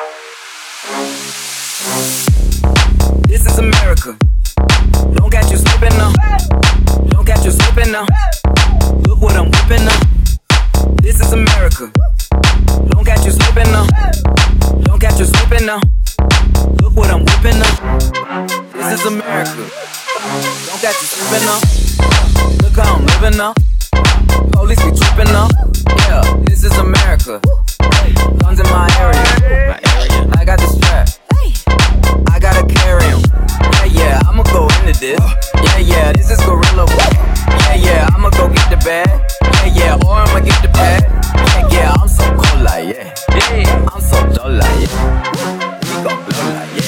This is America. Don't catch you slipping now. Don't catch you slipping now. Look what I'm whipping now. This is America. Don't catch you slipping now. Don't catch you slipping now. Look what I'm whipping now. This is America. Don't catch you slipping now. Look how I'm living now. Police be tripping now. Yeah, this is America. Guns in my area. I got the strap. I gotta carry 'em. Yeah, I'ma go into this. Yeah, this is gorilla. Yeah, I'ma go get the bag. Yeah, or I'ma get the pad. Yeah, I'm so cold like I'm so dull like we gon' blow like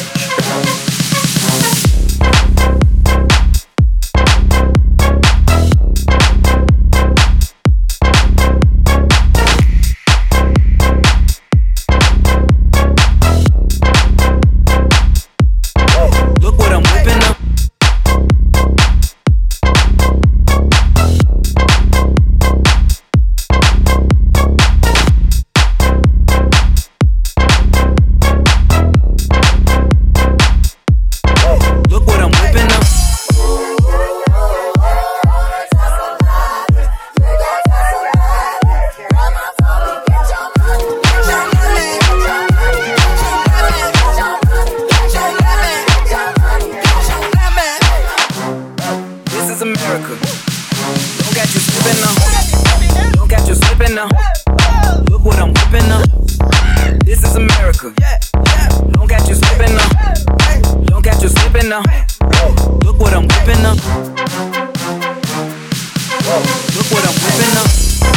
America. Don't catch you slipping now. Don't catch you slipping now. Look what I'm whipping now. This is America. Don't catch you slipping now. Don't catch you slipping now. Look what I'm whipping now. Look what I'm whipping now.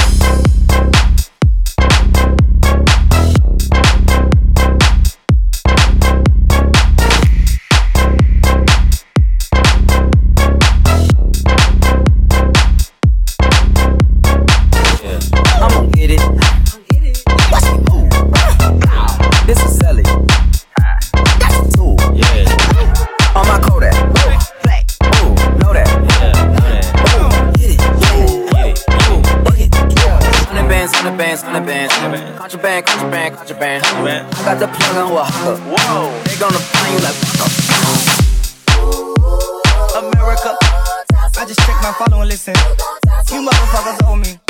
Contraband. I got the plug on a hooker. Whoa, they gonna find you like America. I just checked my follow and listen. You motherfuckers owe me.